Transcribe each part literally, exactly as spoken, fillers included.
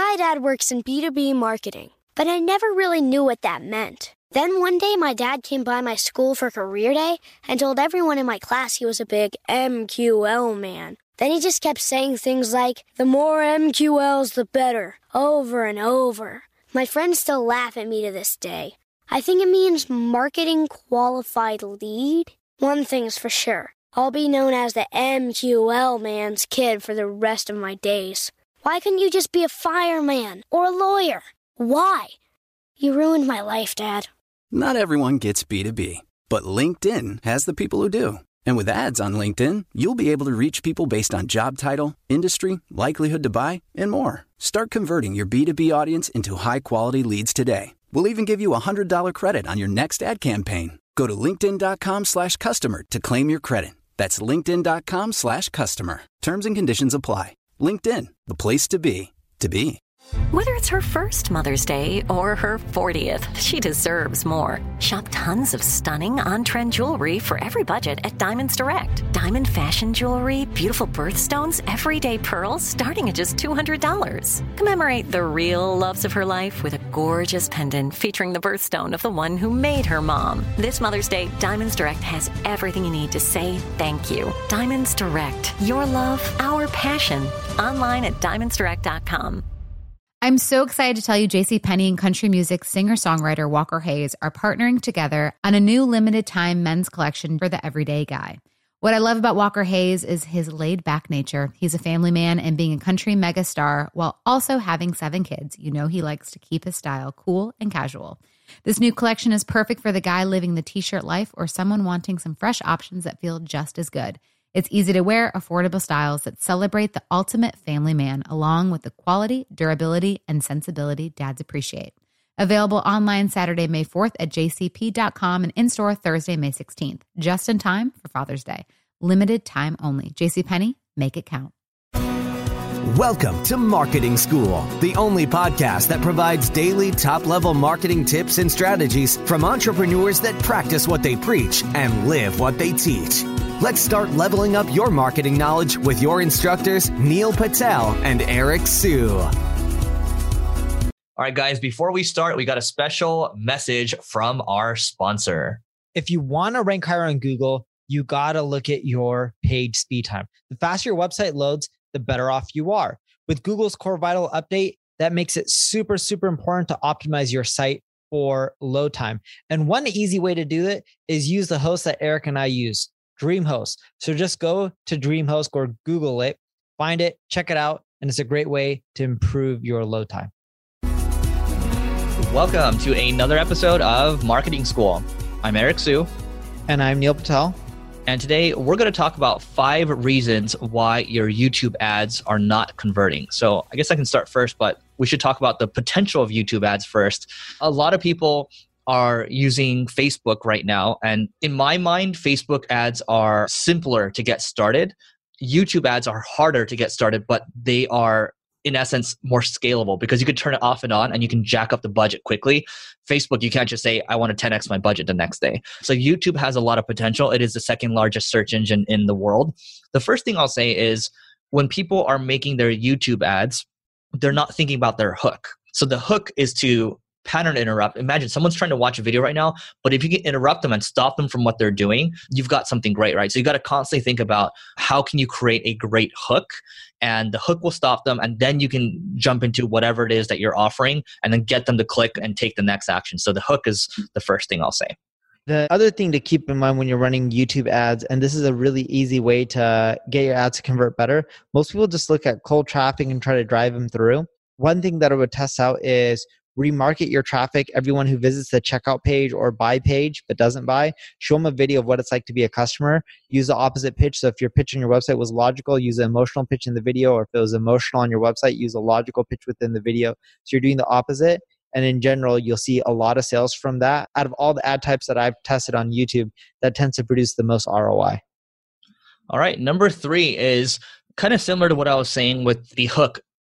My dad works in B two B marketing, but I never really knew what that meant. Then one day, my dad came by my school for career day and told everyone in my class he was a big M Q L man. Then he just kept saying things like, the more M Q Ls, the better, over and over. My friends still laugh at me to this day. I think it means marketing qualified lead. One thing's for sure, I'll be known as the M Q L man's kid for the rest of my days. Why couldn't you just be a fireman or a lawyer? Why? You ruined my life, Dad. Not everyone gets B two B, but LinkedIn has the people who do. And with ads on LinkedIn, you'll be able to reach people based on job title, industry, likelihood to buy, and more. Start converting your B two B audience into high-quality leads today. We'll even give you a one hundred dollars credit on your next ad campaign. Go to linkedin.com slash customer to claim your credit. That's linkedin.com slash customer. Terms and conditions apply. LinkedIn, the place to be, to be. Whether it's her first Mother's Day or her fortieth, she deserves more. Shop tons of stunning on-trend jewelry for every budget at Diamonds Direct. Diamond fashion jewelry, beautiful birthstones, everyday pearls starting at just two hundred dollars. Commemorate the real loves of her life with a gorgeous pendant featuring the birthstone of the one who made her mom. This Mother's Day, Diamonds Direct has everything you need to say thank you. Diamonds Direct. Your love, our passion. Online at diamonds direct dot com. I'm so excited to tell you JCPenney and country music singer-songwriter Walker Hayes are partnering together on a new limited-time men's collection for the everyday guy. What I love about Walker Hayes is his laid-back nature. He's a family man, and being a country megastar while also having seven kids, you know he likes to keep his style cool and casual. This new collection is perfect for the guy living the t-shirt life or someone wanting some fresh options that feel just as good. It's easy to wear, affordable styles that celebrate the ultimate family man, along with the quality, durability, and sensibility dads appreciate. Available online Saturday, May fourth at j c p dot com and in-store Thursday, May sixteenth. Just in time for Father's Day. Limited time only. JCPenney, make it count. Welcome to Marketing School, the only podcast that provides daily top-level marketing tips and strategies from entrepreneurs that practice what they preach and live what they teach. Let's start leveling up your marketing knowledge with your instructors, Neil Patel and Eric Siu. All right, guys, before we start, we got a special message from our sponsor. If you want to rank higher on Google, you got to look at your page speed time. The faster your website loads, the better off you are. With Google's Core Vital update, that makes it super, super important to optimize your site for load time. And one easy way to do it is use the host that Eric and I use, DreamHost. So just go to DreamHost or Google it, find it, check it out, and it's a great way to improve your load time. Welcome to another episode of Marketing School. I'm Eric Siu. And I'm Neil Patel. And today we're going to talk about five reasons why your YouTube ads are not converting. So I guess I can start first, but we should talk about the potential of YouTube ads first. A lot of people are using Facebook right now. And in my mind, Facebook ads are simpler to get started. YouTube ads are harder to get started, but they are, in essence, more scalable because you could turn it off and on and you can jack up the budget quickly. Facebook, you can't just say, I want to ten x my budget the next day. So YouTube has a lot of potential. It is the second largest search engine in the world. The first thing I'll say is when people are making their YouTube ads, they're not thinking about their hook. So the hook is to pattern interrupt. Imagine someone's trying to watch a video right now, but if you can interrupt them and stop them from what they're doing, you've got something great, right? So you got to constantly think about how can you create a great hook, and the hook will stop them, and then you can jump into whatever it is that you're offering and then get them to click and take the next action. So the hook is the first thing I'll say. The other thing to keep in mind when you're running YouTube ads, and this is a really easy way to get your ads to convert better, most people just look at cold traffic and try to drive them through. One thing that I would test out is remarket your traffic. Everyone who visits the checkout page or buy page but doesn't buy, show them a video of what it's like to be a customer. Use the opposite pitch. So if your pitch on your website was logical, use an emotional pitch in the video, or if it was emotional on your website, use a logical pitch within the video. So you're doing the opposite. And in general, you'll see a lot of sales from that. Out of all the ad types that I've tested on YouTube, that tends to produce the most R O I. All right. Number three is kind of similar to what I was saying with the hook.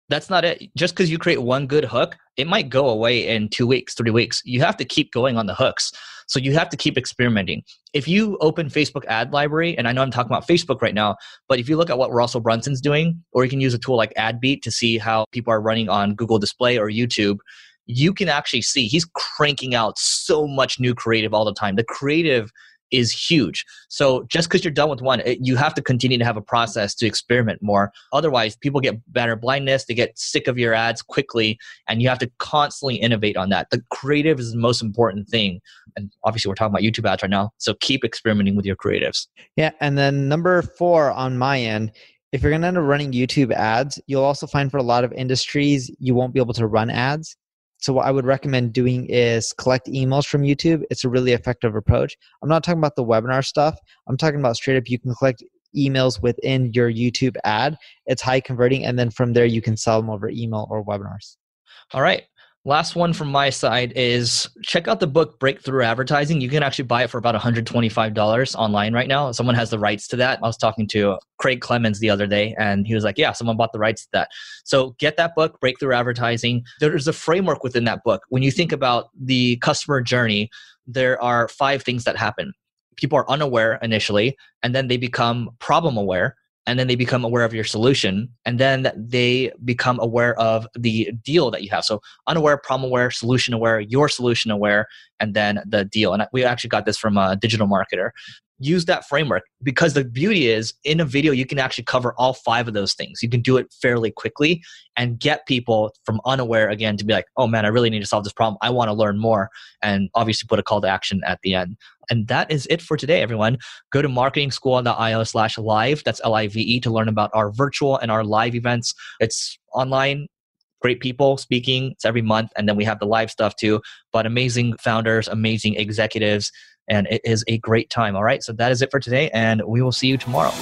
that's not it. Just because you create one good hook, it might go away in two weeks, three weeks. You have to keep going on the hooks. So you have to keep experimenting. If you open Facebook ad library, and I know I'm talking about Facebook right now, but if you look at what Russell Brunson's doing, or you can use a tool like AdBeat to see how people are running on Google Display or YouTube, you can actually see he's cranking out so much new creative all the time. The creative is huge. So just because you're done with one, it, you have to continue to have a process to experiment more. Otherwise, people get banner blindness, they get sick of your ads quickly, and you have to constantly innovate on that. The creative is the most important thing. And obviously, we're talking about YouTube ads right now. So keep experimenting with your creatives. Yeah. And then number four on my end, if you're going to end up running YouTube ads, you'll also find for a lot of industries, you won't be able to run ads. So what I would recommend doing is collect emails from YouTube. It's a really effective approach. I'm not talking about the webinar stuff. I'm talking about straight up, you can collect emails within your YouTube ad. It's high converting. And then from there, you can sell them over email or webinars. All right. Last one from my side is check out the book Breakthrough Advertising. You can actually buy it for about one hundred twenty-five dollars online right now. Someone has the rights to that. I was talking to Craig Clemens the other day, and he was like, yeah, someone bought the rights to that. So get that book, Breakthrough Advertising. There's a framework within that book. When you think about the customer journey, there are five things that happen. People are unaware initially, and then they become problem aware. And then they become aware of your solution, and then they become aware of the deal that you have. So unaware, problem aware, solution aware, your solution aware, and then the deal. And we actually got this from a digital marketer. Use that framework, because the beauty is in a video, you can actually cover all five of those things. You can do it fairly quickly and get people from unaware again to be like, oh man, I really need to solve this problem. I want to learn more. And obviously put a call to action at the end. And that is it for today, everyone. Go to marketing school dot io slash live. That's L I V E to learn about our virtual and our live events. It's online. Great people speaking. It's every month. And then we have the live stuff too. But amazing founders, amazing executives. And it is a great time. All right. So that is it for today. And we will see you tomorrow.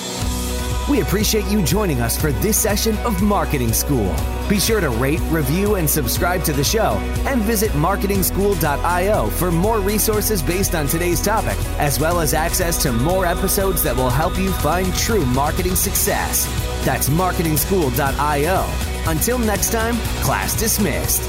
We appreciate you joining us for this session of Marketing School. Be sure to rate, review, and subscribe to the show, and visit marketing school dot io for more resources based on today's topic, as well as access to more episodes that will help you find true marketing success. That's marketing school dot io. Until next time, class dismissed.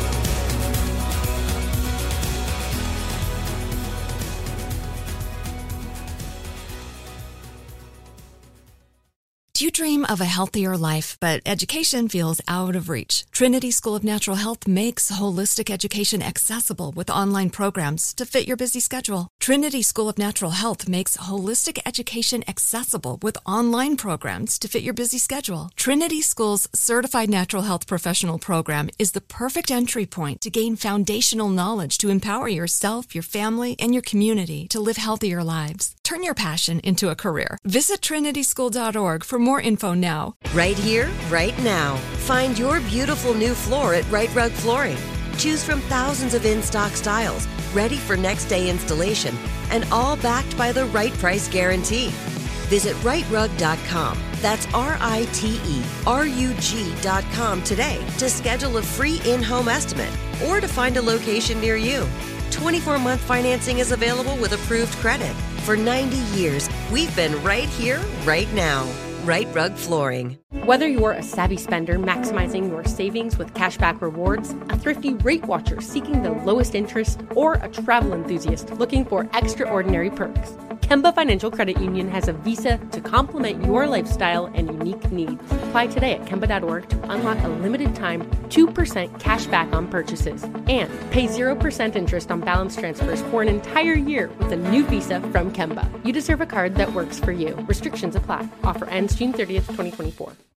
Do you dream of a healthier life, but education feels out of reach? Trinity School of Natural Health makes holistic education accessible with online programs to fit your busy schedule. Trinity School of Natural Health makes holistic education accessible with online programs to fit your busy schedule. Trinity School's Certified Natural Health Professional Program is the perfect entry point to gain foundational knowledge to empower yourself, your family, and your community to live healthier lives. Turn your passion into a career. Visit trinity school dot org for more info now. Right here, right now. Find your beautiful new floor at Right Rug Flooring. Choose from thousands of in-stock styles, ready for next day installation, and all backed by the right price guarantee. Visit right rug dot com. That's R I T E R U G dot com today to schedule a free in-home estimate or to find a location near you. twenty-four month financing is available with approved credit. For ninety years, we've been right here, right now. Right Rug Flooring. Whether you're a savvy spender maximizing your savings with cashback rewards, a thrifty rate watcher seeking the lowest interest, or a travel enthusiast looking for extraordinary perks, Kemba Financial Credit Union has a visa to complement your lifestyle and unique needs. Apply today at kemba dot org to unlock a limited time two percent cash back on purchases and pay zero percent interest on balance transfers for an entire year with a new visa from Kemba. You deserve a card that works for you. Restrictions apply. Offer ends June thirtieth, twenty twenty-four.